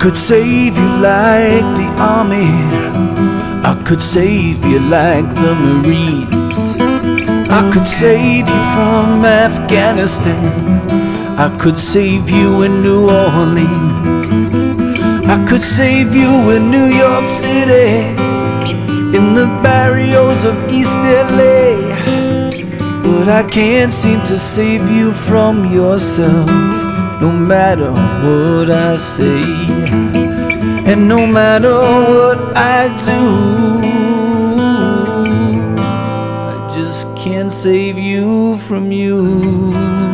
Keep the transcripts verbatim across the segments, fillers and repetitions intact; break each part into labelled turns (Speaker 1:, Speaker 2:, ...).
Speaker 1: could save you like the army, I could save you like the Marines, I could save you from Afghanistan, I could save you in New Orleans, I could save you in New York City, in the barrios of East L A. But I can't seem to save you from yourself, no matter what I say, and no matter what I do. I just can't save you from you.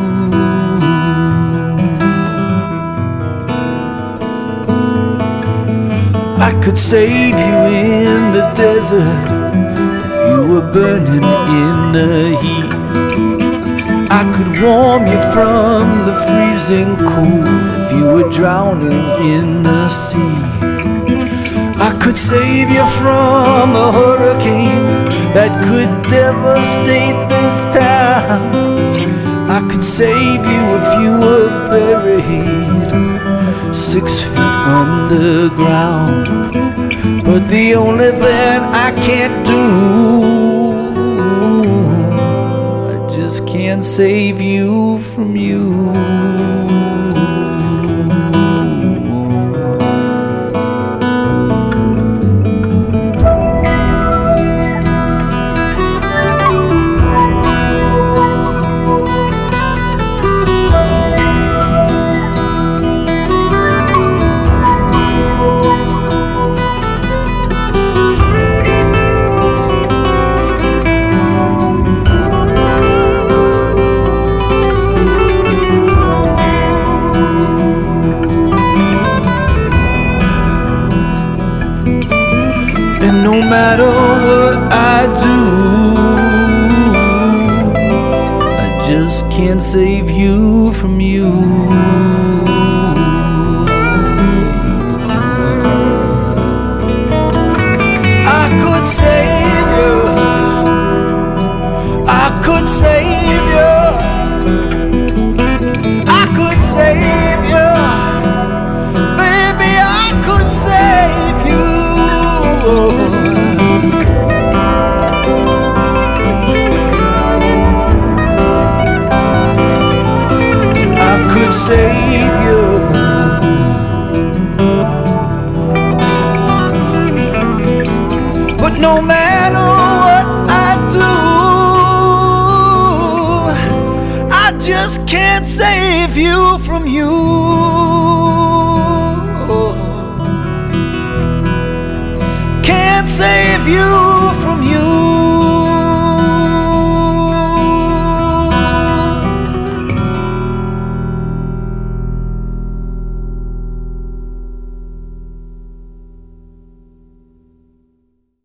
Speaker 1: I could save you in the desert if you were burning in the heat. I could warm you from the freezing cold if you were drowning in the sea. I could save you from a hurricane that could devastate this town. I could save you if you were buried six feet underground. But the only thing I can't do, can't save you from you. No matter what I do, I just can't save you from you. I could save you, I could save you, I could save you, baby, I could save you. Save you, but no matter what I do, I just can't save you from you. Can't save you